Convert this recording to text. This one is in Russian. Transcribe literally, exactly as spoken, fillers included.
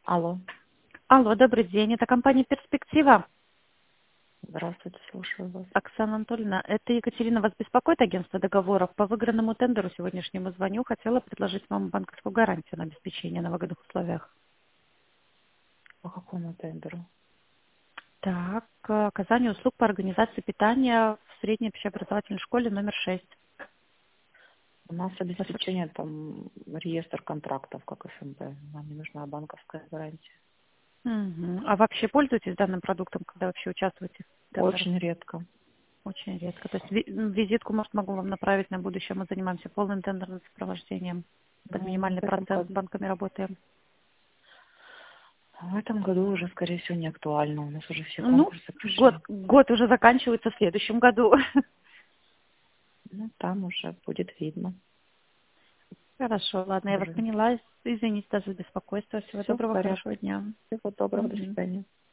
Алло. Алло, добрый день. Это компания «Перспектива». Здравствуйте, слушаю вас. Оксана Анатольевна, это Екатерина. Вас беспокоит агентство договоров? По выигранному тендеру сегодняшнему звоню. Хотела предложить вам банковскую гарантию на обеспечение на выгодных условиях. По какому тендеру? Так, э, оказание услуг по организации питания в средней общеобразовательной школе номер шесть. У нас обеспечение, там, реестр контрактов, как ФМБ. Нам не нужна банковская гарантия. Мгм. А вообще пользуетесь данным продуктом, когда вообще участвуете в тендерах? Очень редко. Очень редко. То есть ви- визитку, может, могу вам направить на будущее. Мы занимаемся полным тендерным сопровождением. Под Ну, минимальный в этом процент с году, банками работаем. в этом году уже, скорее всего, не актуально. У нас уже все Ну, конкурсы год, прошли. год уже заканчивается в следующем году. Ну, там уже будет видно. Хорошо, ладно, я вас Уже. поняла. Извините даже за беспокойство. Всего Все в доброго, порядке. хорошего дня. Всего доброго, до Мгм. свидания.